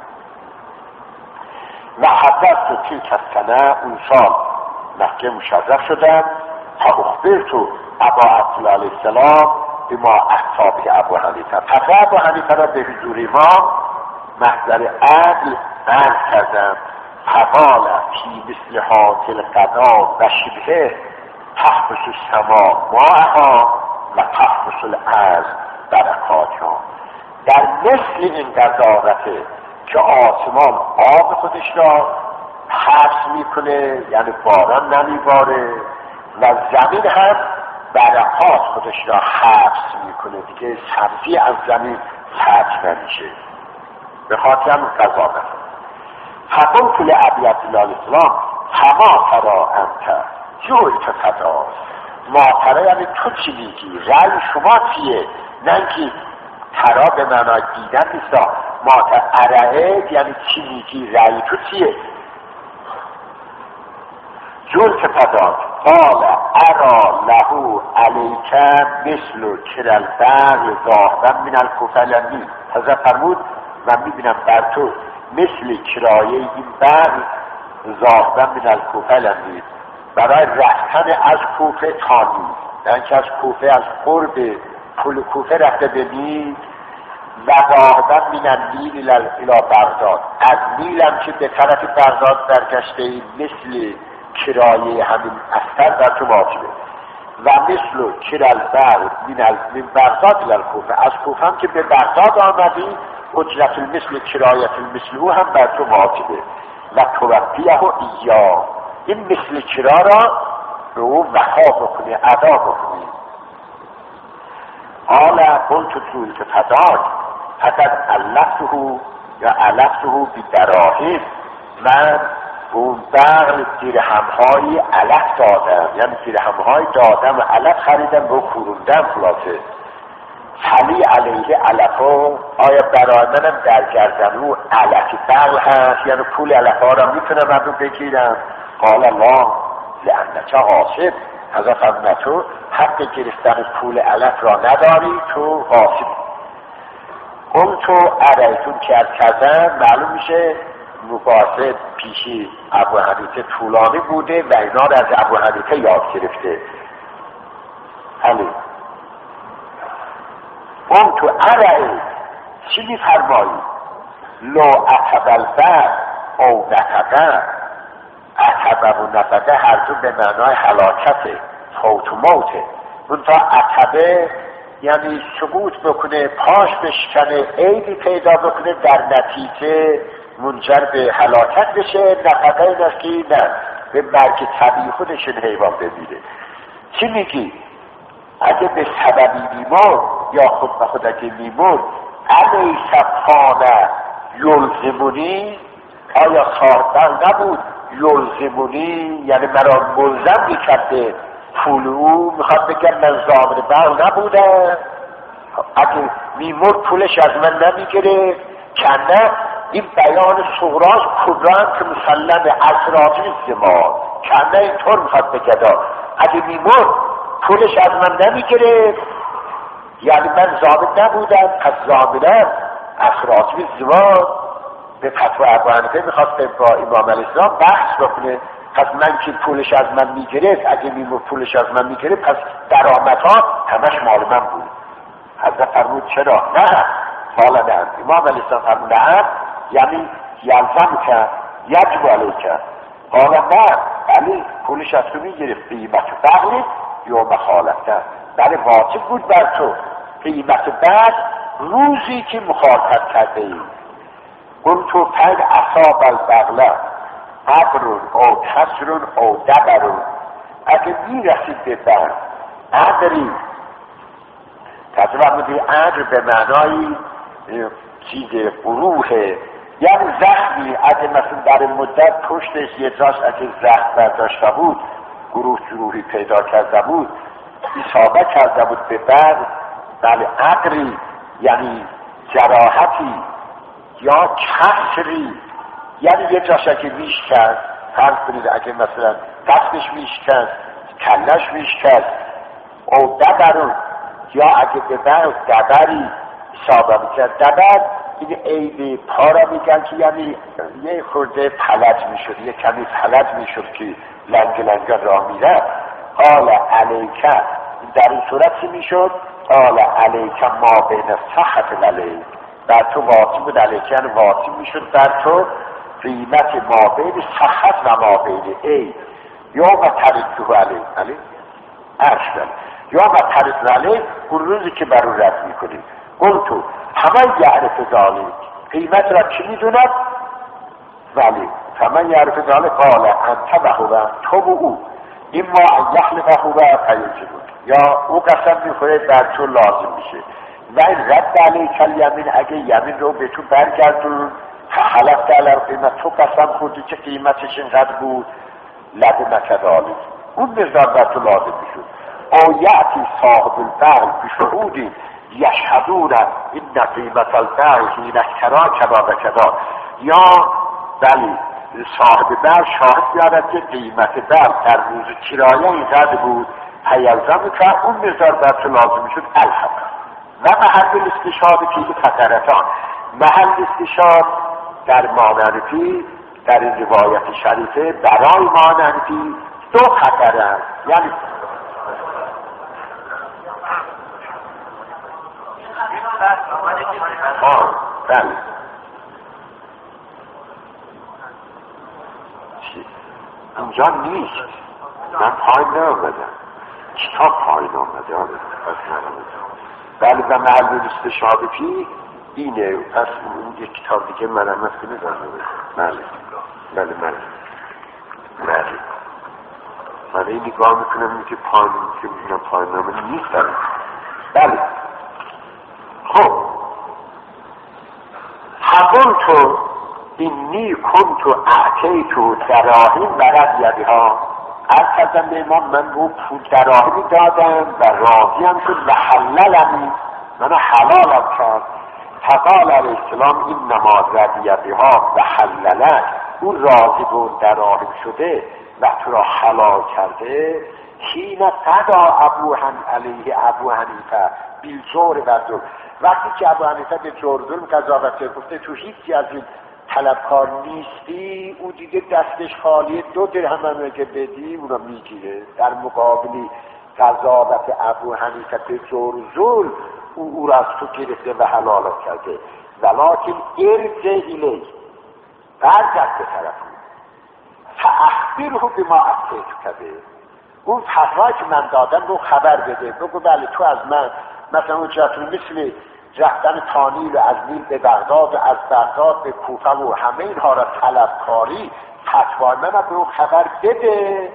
و حضرت تلک السنه، اون سال مکه مشرف شدم. تا اخبرتو ابا عبدالله علیه السلام به ما احتابه ابو حنیفه، پس ابو حنیفه را به حضور ما محضر عدل عرض کردم. فقال فی مثل حاصل قضا و شبهه تحبس السما ماءها و تحبس الارض برکاتها، در مثل این قضاوته که آسمان آب خودش را حبس میکنه یعنی باران نمیباره و زمین هم برکات خودش را حبس میکنه، دیگه سبزی از زمین سبز نمیشه، به خاطر همون قضاوت. فقلت لابی عبدالله علیه السلام فما ترا انت جوی تو فدا، ما ترا یعنی تو چی میگی، رأی شما چیه؟ نه اینکه ترا به معنای دیدن نیستا، ما ترا ارعه یعنی چی میگی، رأی تو چیه؟ جوی تو فدا. قال ارا له علیک مثل کرالبر ظاهرا من الکفلنی، حضرت فرمود من میبینم بر تو مثل کرایه این بر ظاهرا من الکفلنی، برای رفتن از کوفه تا نیل، یعنی که از کوفه از قرب پل کوفه رفته به نیل و ظاهرا من النیل الی بغداد، از نیل هم که به طرف بغداد برگشته ای مثل کرایه همین اثر در تو واجبه. و مثل کرالبر من بغداد الی کوفه، از کوفه هم که به بغداد آمدی اجرت المثل کرایت المثل او هم بر تو واجبه. و توفیه ایا، این مثل کرا را به او وفا بکنی، ادا بکنی. قال قلت طول که فداک فقط علفته یا علفته بی دراهم، من اون بغل درهمهایی علف دادم، یعنی درهمهایی دادم و علف خریدم به او کوروندم خلاصه. حلی علیه علفا، آیا برای منم در گردنو علف بل هست، یعنی پول علفا را میتونم من رو بگیرم؟ قال الله لعنک غاصب، حضرت فرمود تو حق گرفتن پول علف را نداری، تو غاصب. اون تو ارایتون کردن معلوم میشه مباحثه پیشی ابو حنیفه طولانی بوده و اینا رو از ابو حنیفه یاد گرفته. حالی اون تو ارعی چی میفرمایی؟ لو اتبل بر او نتبه، اتبه و نتبه هر دو به معنای حلاکته، فوت و موته. اون تا اتبه یعنی سقوط بکنه، پاش بشکنه، عیبی پیدا بکنه، در نتیجه منجر به هلاکت بشه. نتبه این است که نه، به مرگ طبیعی خودشون حیوان بمیره. چی میگی؟ اگه به سببی میمون یا خود به خود اگه میمون، علی سبحانه یلزمونی، آیا خواهدن نبود یلزمونی یعنی مرا ملزم میکرده پول او؟ میخواد بگم من ضامن بر نبودم، اگه میمون پولش از من نمیگیره کنه. این بیان صغراش کبران که مسلم اصراتی زمان کنه اینطور میخواد بگدا، اگه میمون پولش از من نمیگیره یعنی من ضامن نبودم، پس ضامنم اصراتی زمان. به فتوی ابو حنیفه میخواد با امام علیه السلام بحث بکنه، پس من که پولش از من میگرفت، اگه میمون پولش از من میگرفت پس درآمدها همش مال من بود. حضرت فرمود چرا؟ نه قال نه. امام علیه السلام فرمود نه یعنی یلزم کرد یجب علیه کرد. قال نه ولی پولش از تو میگرفت قیمت بغلی یا مخالفته، بله واجب بود بر تو قیمت بعد روزی که مخالفت کرده ای. اون تو پید اصاب البغله عبرون او کسرون او دبرون، اگه میرسید به بر عبری تجربه میدی عبر به معنای چیز قروحه، یعنی زخمی. اگه مثلا در مدت پشتش یه جاش اگه زخم برداشته بود، گروه جروحی پیدا کرده بود، اصابه کرده بود به بر، بله عبری یعنی جراحتی یا کسری، یعنی یه جاش اگه میشکست، فرض کنید اگه مثلا دستش میشکست، کلش میشکست، او دبرون یا اگه به بر دبری اصابه میکرد. دبر این عیب پا را میگن که یعنی یه خورده پلج میشد، یه کمی پلج میشد که لنگ لنگ راه میره. قال علیکه، در این صورت چی میشد؟ قال علیکه ما بین صحت علیک، بر تو واقعی بود. علیکه یعنی واقعی میشد بر تو قیمت ما بین صحت و ما بین ای یا ما ترکتو علیک علیک ارشدن یا ما ترکتو علیک، اون روزی که بر اون رد میکنی. قل تو همه یعرف ذالک، قیمت را چی میدوند؟ ولی همه یعرف ذالک قال انت بخوبه تو و او اما ان یخل بخوبه پیجبون، یا او قسم میخوره بر تو لازم میشه. و این رد علیک الیمین، اگه یمین رو به تو برگردون حلفت علی قیمت، تو قسم خوردی که قیمتش اینقدر بود، لب مکدالی اون مقدار بر تو لازم میشد. او یعتی صاحب البغل بشهودی یشهدون این قیمت البغل حین کرا کدا و کدا، یا بلی صاحب بغل شاهد بیارد که قیمت بغل در روز کرایه اینقدر بود، هیلزم که اون مقدار بر تو لازم میشد. الحمد و محل استشهاد که خطرتان، محل استشهاد در ماننفی در این روایت شریفه برای ماننفی دو خطر است، یعنی آه بله اونجا نیست، من پایین نامدم، کتاب پایین آمده. بله و محل استشهاد فی اینه، پس اون یک کتاب دیگه مرمت کنه دارم. بله بله بله بله من این نگاه میکنم این که پایین که میکنم پایین نامده نیست دارم. بله خب حقون تو اینی کنتو اعتیتو دراهم برد یدی ها، از کردم به امام من رو پول دراهمی دادم و راضیم که محللمی من حلالم کرد. فقال علیه السلام این نماز رضی بها و حلله، اون راضی به اون دراهم شده و تو را حلال کرده. حین قضا ابو حنیفه علیه ابو حنیفه بالجور و ظلم، وقتی که ابو حنیفه به جور ظلم قضاوت کرد، گفته تو هیچی از این طلبکار نیستی، او دیگه دستش خالیه، دو درهم هم که بدی اونو میگیره. در مقابلی قضاوت ابو حنیفه به جور ظلم او او را از تو گرفته و حلالت کرده. ولکن ارجع الیه، برگرد به طرف او، فاخبره بما افتیت کرده، اون فتوایی که من دادم رو خبر بده، بگو بله تو از من مثلا اون جاتون مثل رفتن تا نیل و از نیل به بغداد و از بغداد به کوفه و همه اینها را طلبکاری، فتوای من رو به اون خبر بده.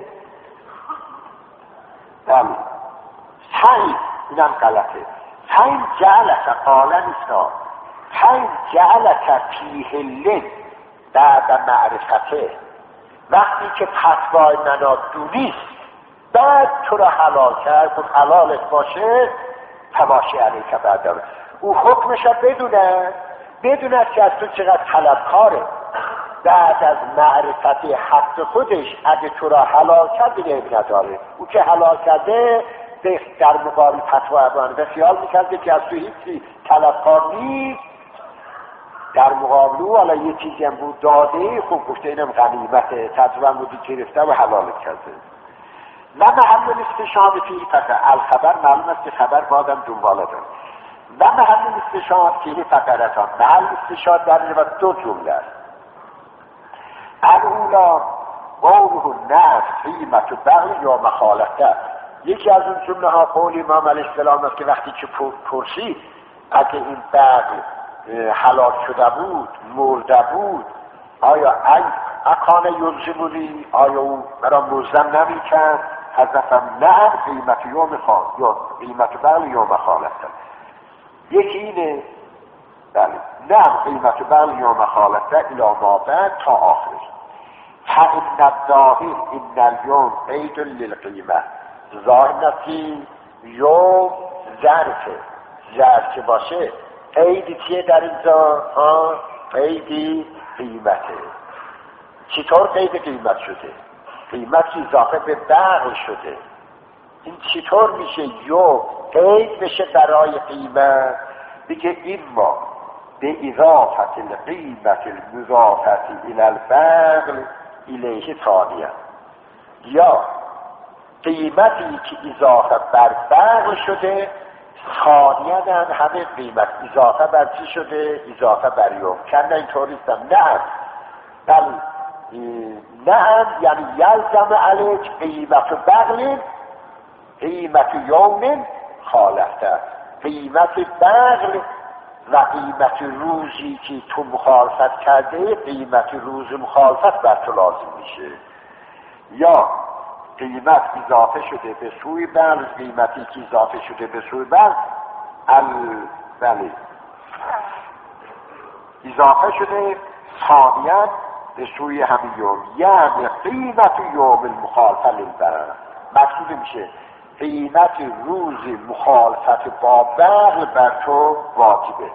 بله سعی، اینم غلطه. فین جعلک قالا نیستا، فین جعلک فی حل بعد معرفته، وقتی که فتوای منو دونیست بعد تو را حلال کرد، اون حلالت باشه، تماشی علیک بعد او حکمش را بدونه، بدونه که از تو چقدر طلبکاره. بعد از معرفت حق خودش اگه تو را حلال کرد دیگه نداره. او که حلال کرده در مقابل فتوا ابوان و خیال میکرده که از تو هیچی طلبکار نیست، در مقابل او حالا یه چیزی هم بود داده، خوب گفته اینم غنیمته، تجربه بودی گرفته و حلالت کرده. و محل استشهاد فیه فقط الخبر، معلوم است که خبر بادم دنباله داره. و محل استشهاد فیه فقرتان، محل استشهاد در این دو جمله است. الاولا قوله نفس قیمت و بغل یا مخالفه، یکی از اون جمله ها قول امام علیه السلام است که وقتی که پرسید اگه این بغل هلاک شده بود، مرده بود، آیا اکانه یلزمونی، آیا او مرا ملزم نمی کرد؟ حضرتم نه، قیمت یوم خواهد یا قیمت بغل یا مخالفه. یکی اینه بله نه قیمت بغل یا مخالفه الا ما بعد تا آخرش. فإن الظاهر إن اليوم قید للقیمه، ظاهر نفی یوم ظرفه، ظرف که باشه قیدی چیه در اینجا؟ ها قیدی قیمته. چطور قید قیمت شده؟ قیمت اضافه به بغل شده. این چطور میشه یوم قید بشه برای قیمت؟ دیگه این ما به اضافت القیمت المضافت الى البغل الیه ثانیه، یا قیمتی که اضافه بر بغل شده ثانیه هم همه قیمت اضافه بر چی شده؟ اضافه بر یوم. کنه اینطوریستم نه بل نه یعنی یلزم علیک قیمت بغل قیمت یوم خالفته، قیمت بغل و قیمت روزی که تو مخالفت کرده قیمت روز مخالفت بر تو لازم میشه. یا قیمت اضافه شده به سوی بغل، قیمتی که اضافه شده به سوی بغل ال بله اضافه شده ثانیاً به سوی همین یوم، یعنی قیمت یوم المخالفه للبغل، مقصود میشه قیمت روز مخالفت با بغل بر تو واجبه.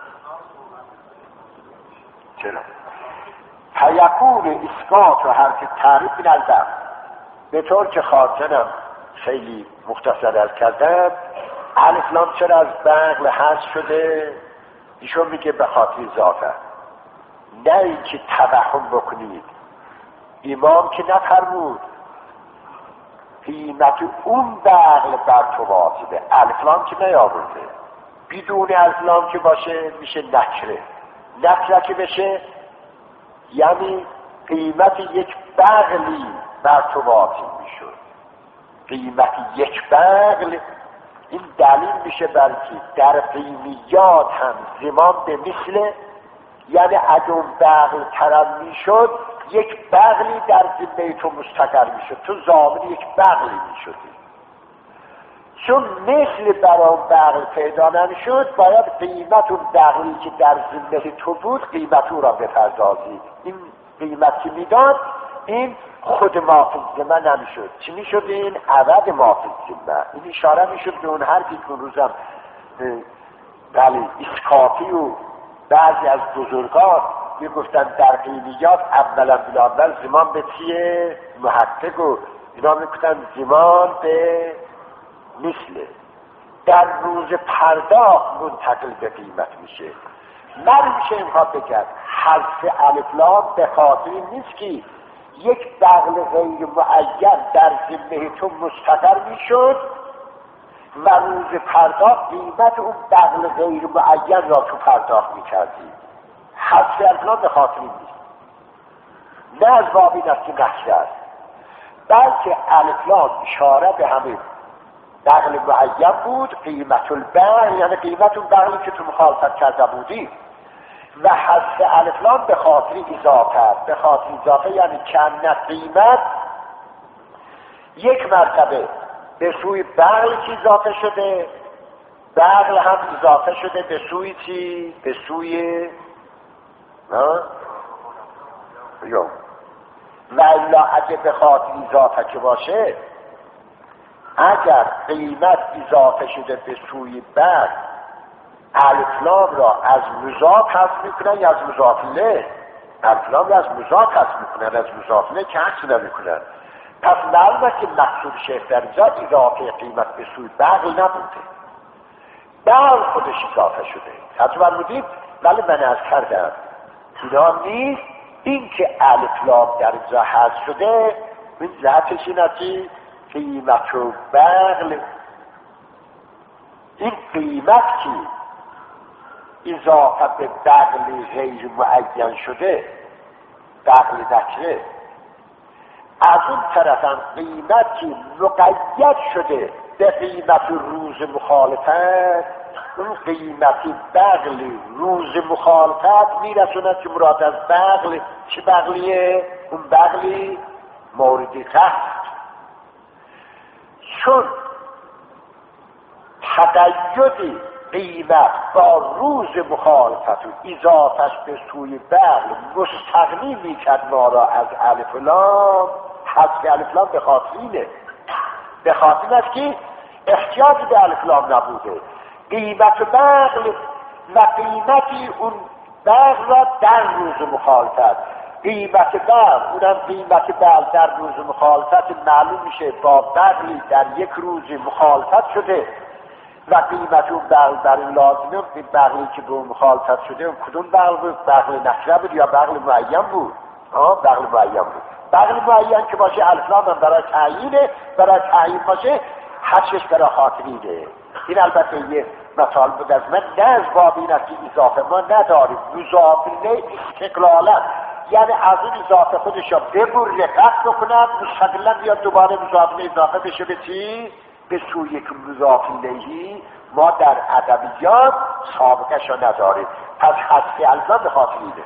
چرا؟ فیکون اسقاط و حرف تعریف من البغل، به طور که خاطرم خیلی مختصر از کردم، الف لام چرا از بغل حذف شده؟ ایشون میگه به خاطر اضافه، نه اینکه توهم بکنید. امام که نفرمود قیمت اون بغل بر تو واجبه، الف لام که نیاورده، بدون الف لام که باشه میشه نکره، نکره که بشه یعنی قیمت یک بغلی بر تو واجب میشد. قیمت یک بغل این دلیل میشه برای که در قیمیات هم زمان به مثل، یعنی اگه اون بغل طرف میشد یک بغلی در ذمه تو مستقر میشد، تو ضامن یک بغلی میشدی. چون مثل برای اون بغل پیدا نمیشد باید قیمت اون بغلی که در ذمه تو بود قیمت او را بپردازی. این قیمت که میداد این خود مافی ذمه نمیشد، چی میشد؟ این عوض مافی ذمه. این اشاره میشد به اون حرفی که اون روزم بله اسکافی و بعضی از بزرگان میگفتن در قیمیات اولا بلاول زمان به چیه؟ محقق و اینا میگفتن زمان به مثله در روز پرداخت منتقل به قیمت میشه. نمیشه اینها بگن حذف الف لام به خاطر نیست که یک بغل غیر معین در ذمه تو مستقر میشد و روز پرداخت قیمت اون بغل غیر معین را تو پرداخت میکردی. حذف الف لام به خاطر نیست، نه از باب این است که نقشه است، بلکه الف لام اشاره به همین بغل معین بود، قیمت البغل یعنی قیمت اون بغلی که تو مخالفت کرده بودی، و حذف الف لام به خاطر اضافه است. به خاطر اضافه یعنی کن قیمت یک مرتبه به سوی بغل چی اضافه شده، بغل هم اضافه شده به سوی چی؟ به سوی یا و الا اگه به خاطر اضافه که باشه، اگر قیمت اضافه شده به سوی بغل الف لام را از مضاف حذف میکنن یا از مضاف الیه؟ الف لام را از مضاف حذف میکنن، از مضاف الیه که حذف نمیکنن. پس معلومه که مقصود شیخ در اینجا اضافه قیمت به سوی بغل نبوده، بغل خودش اضافه شده. حتی فرمودید ولی من از کردم اینا نیست، این که الف لام در اینجا حذف شده این ذاتش این است که قیمت و بغل، این قیمت که اضافه به بغل غیر معین شده، بغل نکره، از اون طرف هم قیمت که مقید شده به قیمت روز مخالفت، اون قیمتی بغل روز مخالفت میرسوند که مراد از بغل چه بغلیه؟ اون بغلی موردی تحت، چون تقیدی قیمت با روز مخالفت و اضافش به سوی بغل مستغنی میکرد ما را از الف لام. حذف الف لام به خاطر اینه، به خاطر است که احتیاج به الف لام نبوده، قیمت بغل و قیمتی اون بغل را در روز مخالفت، قیمت بغل اونم قیمت بغل در روز مخالفت معلوم میشه با بغلی در یک روز مخالفت شده و قیمت اون بغل در این لازمه، این بغلی که به اون مخالفت شده اون کدوم بغل بود؟ بغل نکره بود یا بغل معین بود؟ ها بغل معین بود. بغل معین که باشه الف لام هم برای تعیینه، برای تعیین باشه حذفش برای خاطریه. این البته یه مثال بود از من، نه از باب این است که اضافه ما نداریم، مضاف الیه استقلالا، یعنی از اون اضافه خودش را ببره قطع بکنن مستقلا بیاد دوباره مضاف الیه اضافه بشه به چی؟ به سوی یک مضاف الیه. ما در ادبیات سابقش را نداریم، پس حذف الزام به خاطر اینه.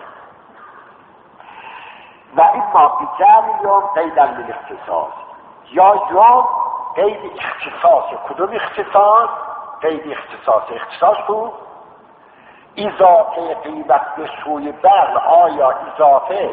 و این ما بیجعل یوم قید للاختصاص، یا یوم قید اختصاص. کدوم اختصاص؟ قید اختصاص. اختصاص تو اضافه قیمت به سوی بغل. آیا اضافه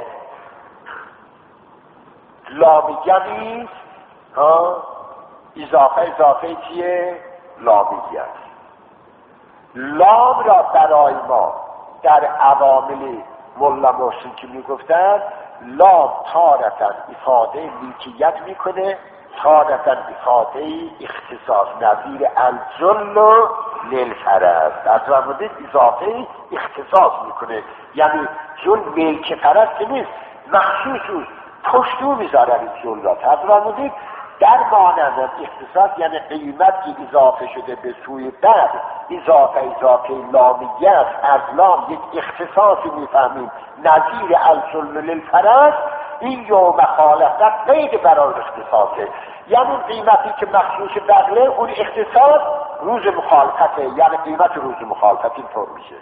لامیه نیست؟ ها اضافه اضافه چیه؟ لامیه است. لام را برای ما در عوامل ملا محسن که میگفتن لام تارتاً افاده ملکیت میکنه، تارتاً افاده اختصاص، نظیر الجل و للفرض. از فرمودید اضافه اختصاص میکنه، یعنی جل ملک فرض که نیست، مخصوص پشتو میذارن این جل را. از فرمودید در مانند اختصاص یعنی قیمت که اضافه شده به سوی بعد، اضافه اضافه لامیه است، از لام یک اختصاصی میفهمیم نظیر الجل للفرض. این یوم خالقت قید برای اختصاصه، یعنی اون قیمتی که مخصوص بغله اون اختصاص روز مخالفته، یعنی قیمت روز مخالفت اینطور میشه.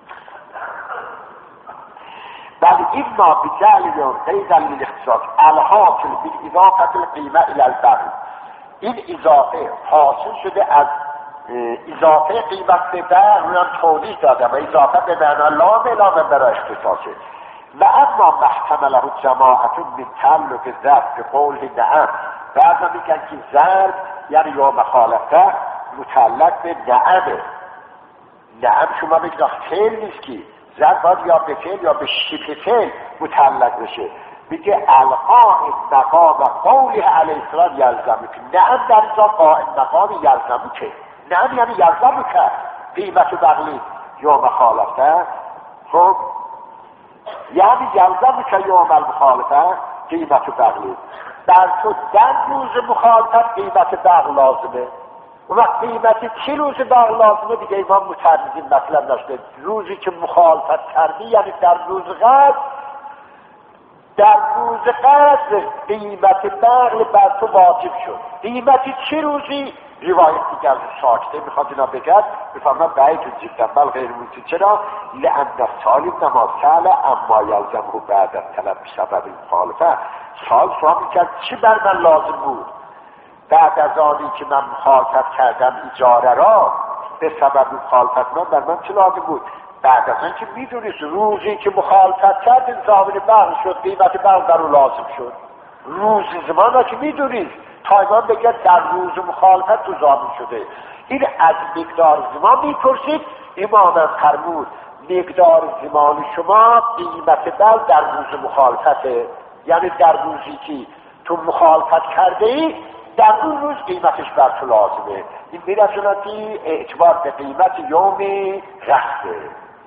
بل این ما بجعل یوم قید للاختصاص الحاصل بالاضافه القیمه الى البغل، این اضافه حاصل شده از اضافه قیمت به بغل، اونم توضیح دادم و اضافه به معنی لام لام برای اختصاصه. و اما محتمله جماعت من تعلق ضرب به قول نعم، بعضا میگن که ضرب یعنی یا مخالفه متعلق به نعمه، نعم شما بگید فعل نیست که زن باید یا به فعل یا به شبه فعل متعلق بشه. میگه القائم مقام قوله علیه السلام یلزمه که نعم در اینجا قائم مقام یلزمه که نعم یعنی یلزمه که قیمت و بغلی یا مخالفه. خب یعنی یلزمه که یوم المخالفه قیمت و بغلی بر تو در روز مخالفت قیمت بغل لازمه. و وقت قیمت چه روز بغل لازمه دیگه امام متعرضین مطلب داشته. روزی که مخالفت کردی یعنی در روز قدر، در روز قدر قیمت بغل بر تو واجب شد. قیمت چه روزی؟ روایت دیگر از ساکته میخواد اینا بگرد بفرما باید جدا بل غیر موجود. چرا؟ لأن الطالب نما سأل اما یلزمه بعد از طلب بسبب مخالفه. سال سوال میکرد چی بر من لازم بود بعد از آنی که من مخالفت کردم اجاره را به سبب مخالفت من بر من چه لازم بود؟ بعد از آن که میدونید روزی که مخالفت کرد زامن بغل شد، قیمت بغل در اون لازم شد. روز زمان را که میدونید تا ایمان بگه در روز مخالفت تو زامن شده. این از مقدار زمان میپرسید. امام فرمود مقدار زمان شما قیمت بغل در روز مخالفته، یعنی در روزی که تو مخالفت کرده ای در اون روز قیمتش بر تو لازمه. این میرسونتی اعتبار به قیمت یوم رفته.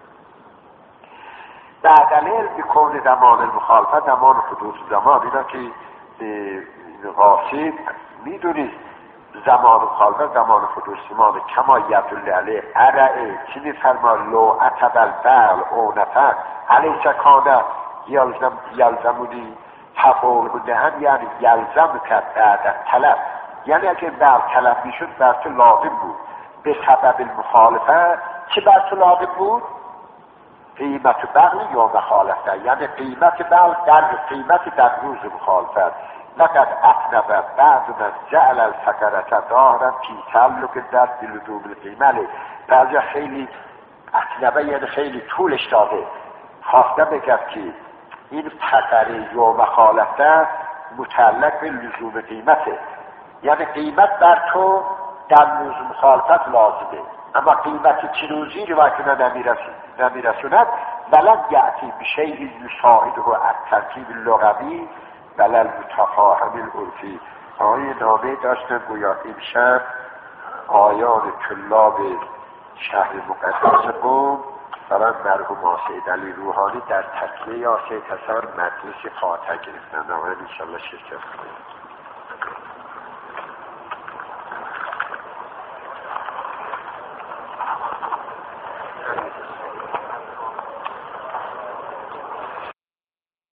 بعد علم بکن زمان المخالفت زمان حدوث زمان. اینا که غاصب میدونید زمان مخالفت زمان حدوث زمان کما یدل علیه ارعه چی میفرما لو اتبل بل او نفر علیه چکانه یلزم یلزمونی تفاول بوده هم یعنی یلزم کرد بعد طلب، یعنی اگه بر طلب میشد بر تو لازم بود به سبب المخالفه. چه بر تو لازم بود؟ قیمت بغل یا مخالفه، یعنی قیمت بغل در قیمت در روز مخالفت. لقد اطنب بعد من جعل الفقرة ظاهرا فی تعلق در بلدوم القیمه. بعضی خیلی اطنبه یعنی خیلی طولش داده، خواسته بگرد که این فقره یا مخالفه متعلق به لزوم قیمته، یعنی قیمت بر تو در روز مخالفت لازمه، اما قیمت چه روزی روایت نمیرسوند. بلن یعطی بشیء یساعده از ترکیب لغوی بلل متفاهم العرفی. آیه نامه داشتن گویا امشب آیان طلاب شهر مقدس قم برای مرحوم سید علی روحانی در تکیه یا سید حسن مجلس فاتح گرفتن. آمین انشاءالله شرکت کنید.